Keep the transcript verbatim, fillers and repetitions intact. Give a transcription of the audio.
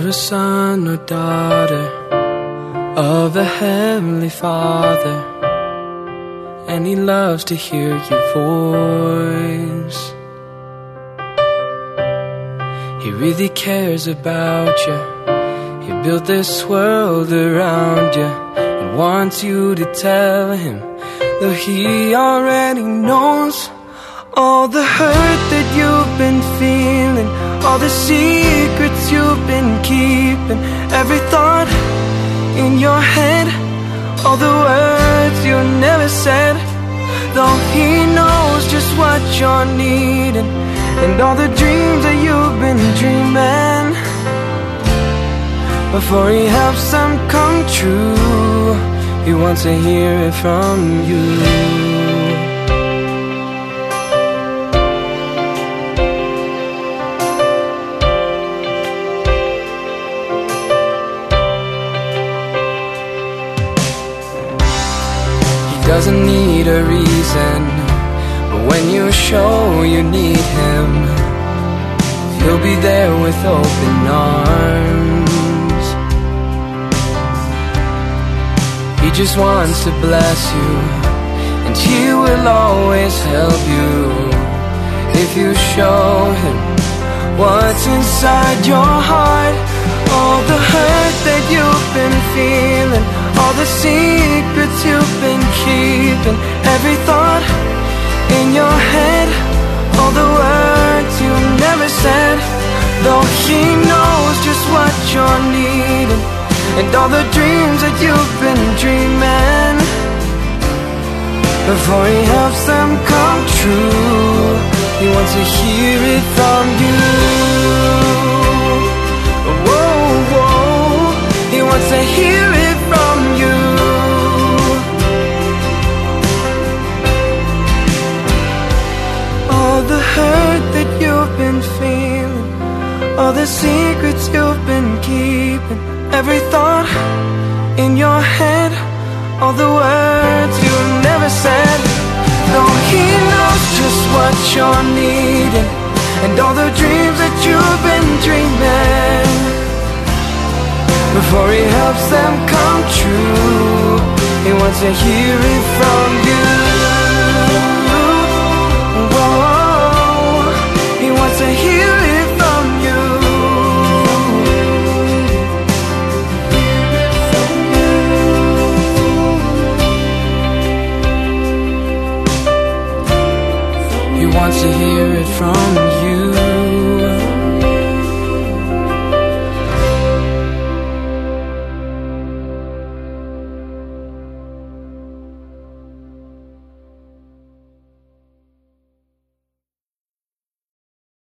a son or daughter of the Heavenly Father, and He loves to hear your voice. He really cares about you. He built this world around you and wants you to tell Him, though He already knows all the hurt that you've been feeling, all the secrets you've been keeping, every thought in your head, all the words you never said. Though He knows just what you're needing, and all the dreams that you've been dreaming, before He helps them come true, He wants to hear it from you. Doesn't need a reason, but when you show you need Him, He'll be there with open arms. He just wants to bless you, and He will always help you if you show Him what's inside your heart. All the hurt that you've been feeling, all the secrets you've been keeping, every thought in your head, all the words you never said. Though He knows just what you're needing, and all the dreams that you've been dreaming, before He helps them come true, He wants to hear it from you. Whoa, whoa, He wants to hear it from you. All the hurt that you've been feeling, all the secrets you've been keeping, every thought in your head, all the words you never said. Though He knows just what you're needing, and all the dreams that you've been dreaming, before He helps them come true, He wants to hear it from you. Whoa, He wants to hear it from you. He wants to hear it from you.